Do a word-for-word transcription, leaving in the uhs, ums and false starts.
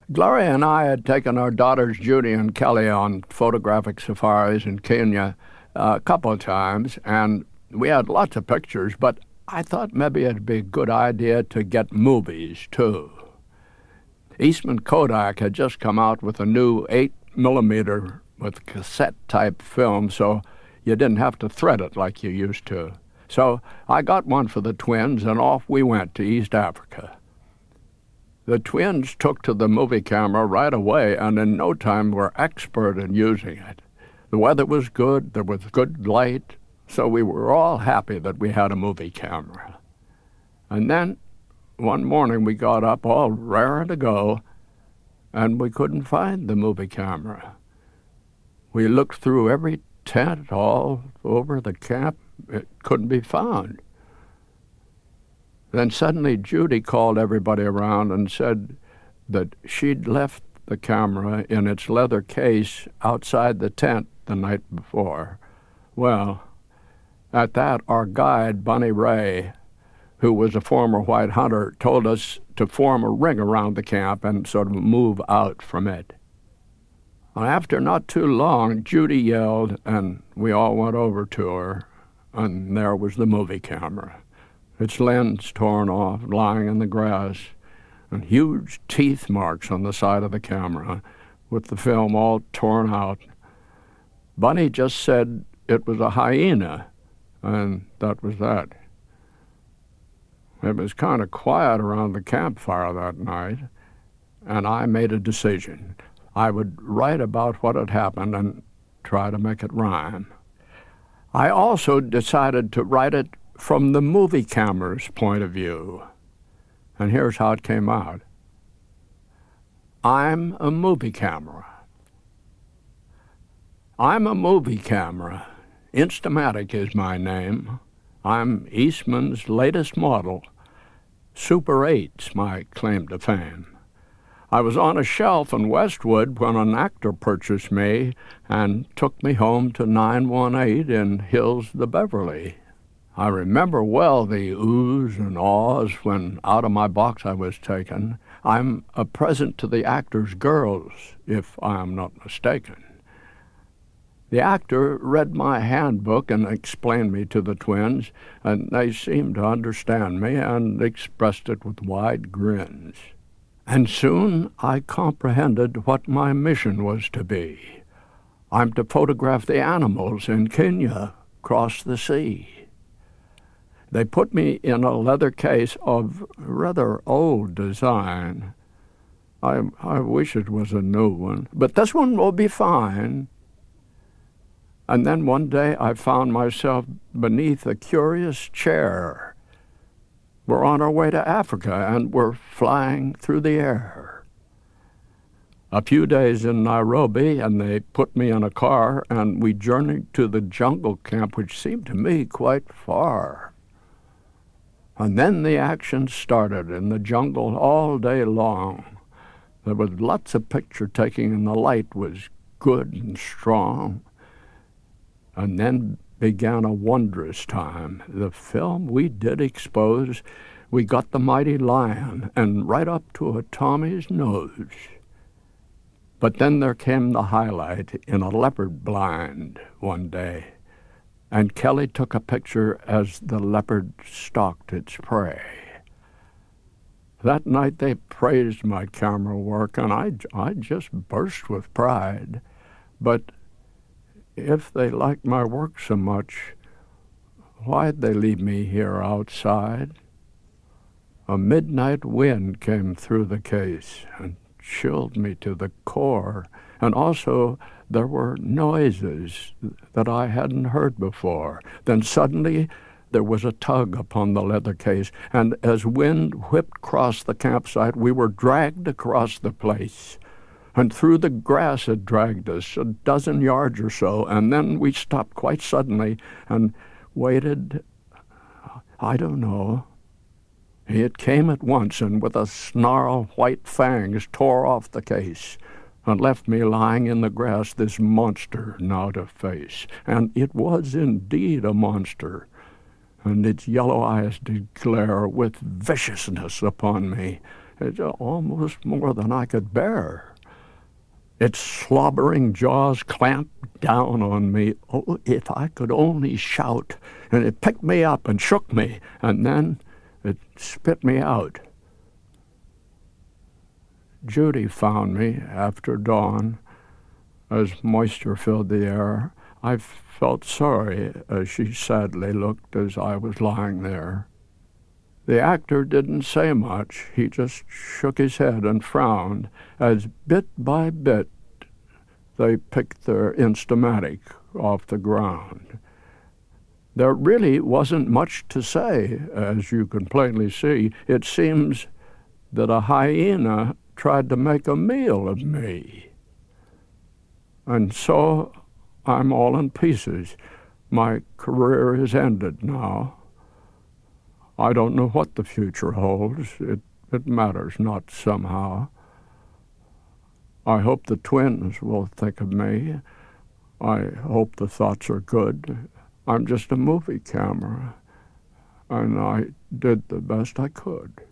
Gloria and I had taken our daughters Judy and Kelly on photographic safaris in Kenya uh, a couple of times, and we had lots of pictures, but I thought maybe it'd be a good idea to get movies, too. Eastman Kodak had just come out with a new eight millimeter with cassette-type film, so you didn't have to thread it like you used to. So I got one for the twins, and off we went to East Africa. The twins took to the movie camera right away, and in no time were expert in using it. The weather was good, there was good light, so we were all happy that we had a movie camera. And then one morning we got up all raring to go, and we couldn't find the movie camera. We looked through every tent all over the camp. It couldn't be found. Then suddenly Judy called everybody around and said that she'd left the camera in its leather case outside the tent the night before. Well, at that, our guide, Bunny Ray, who was a former white hunter, told us to form a ring around the camp and sort of move out from it. After not too long, Judy yelled, and we all went over to her, and there was the movie camera, its lens torn off, lying in the grass, and huge teeth marks on the side of the camera, with the film all torn out. Bunny just said it was a hyena, and that was that. It was kind of quiet around the campfire that night, and I made a decision. I would write about what had happened and try to make it rhyme. I also decided to write it from the movie camera's point of view. And here's how it came out. I'm a movie camera. I'm a movie camera. Instamatic is my name. I'm Eastman's latest model. Super eight's my claim to fame. I was on a shelf in Westwood when an actor purchased me and took me home to nine one eight in Hills the Beverly. I remember well the oohs and ahs when out of my box I was taken. I'm a present to the actor's girls, if I am not mistaken. The actor read my handbook and explained me to the twins, and they seemed to understand me and expressed it with wide grins. And soon I comprehended what my mission was to be. I'm to photograph the animals in Kenya across the sea. They put me in a leather case of rather old design. I, I wish it was a new one, but this one will be fine. And then one day I found myself beneath a curious chair. We're on our way to Africa, and we're flying through the air. A few days in Nairobi, and they put me in a car, and we journeyed to the jungle camp, which seemed to me quite far. And then the action started in the jungle all day long. There was lots of picture-taking, and the light was good and strong. And then began a wondrous time. The film we did expose, we got the mighty lion, and right up to a Tommy's nose. But then there came the highlight in a leopard blind one day, and Kelly took a picture as the leopard stalked its prey. That night they praised my camera work, and I, I just burst with pride. But if they liked my work so much, why'd they leave me here outside? A midnight wind came through the case and chilled me to the core, and also there were noises that I hadn't heard before. Then suddenly there was a tug upon the leather case, and as wind whipped across the campsite, we were dragged across the place. And through the grass it dragged us a dozen yards or so, and then we stopped quite suddenly and waited, I don't know. It came at once, and with a snarl, white fangs tore off the case and left me lying in the grass, this monster now to face. And it was indeed a monster, and its yellow eyes did glare with viciousness upon me, It's almost more than I could bear. Its slobbering jaws clamped down on me. Oh, if I could only shout. And it picked me up and shook me, and then it spit me out. Judy found me after dawn. As moisture filled the air, I felt sorry as she sadly looked as I was lying there. The actor didn't say much. He just shook his head and frowned as bit by bit they picked their Instamatic off the ground. There really wasn't much to say, as you can plainly see. It seems that a hyena tried to make a meal of me. And so I'm all in pieces. My career is ended now. I don't know what the future holds. It, it matters not somehow. I hope the twins will think of me. I hope the thoughts are good. I'm just a movie camera, and I did the best I could.